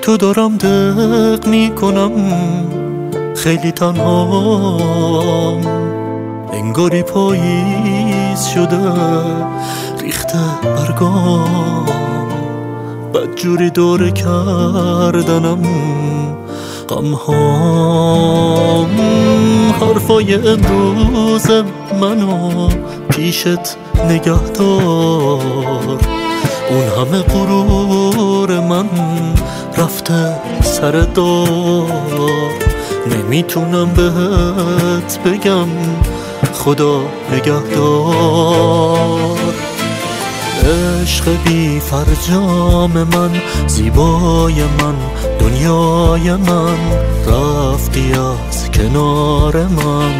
تو دارم دق میکنم، خیلی تنهام، انگاری پاییز شده ریخته برگام، بدجوری دوره کردنم غمهام. حرفای امروز منو پیشت نگه دار، اون همه غرور من رفته سر دار. نمیتونم بهت بگم خدا نگهدار. عشق بی فرجام من، زیبای من، دنیای من، رفتی از کنار من،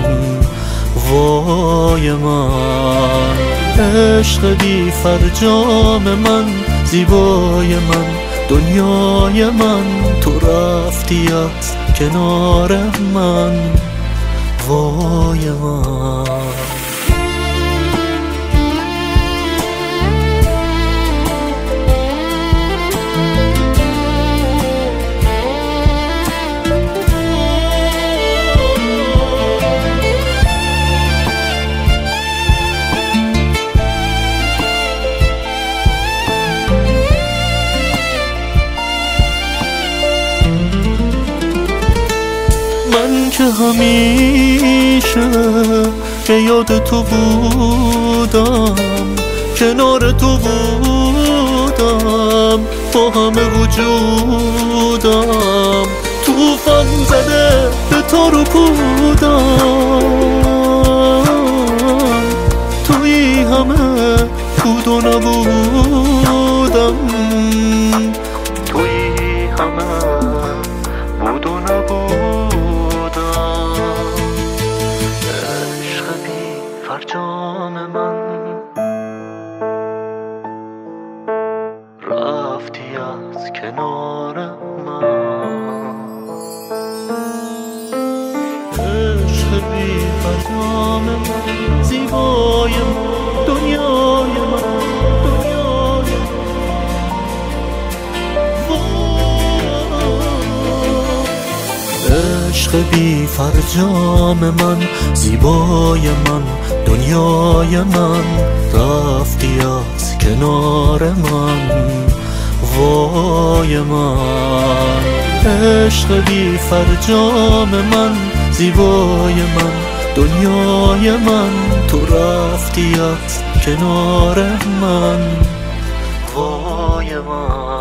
وای من. عشق بی فرجام من، زیبای من، دنیای من، تو رفتی از کنار من، وای من. من که همیشه به یاد تو بودم، کنار تو بودم، با همه وجودم، توفان زده به تار و پودم، توی همه بود و نبودم، توی همه بود و نبودم. فرجام من، رفتی از کنار من. عشق بی فرجام من، زیبای من، دنیای من، دنیای من. عشق بی فرجام من، زیبای من، دنیای من، رفتی از کنار من، وای من. عشق بی فرجام من، زیبای من، دنیای من، تو رفتی از کنار من، وای من.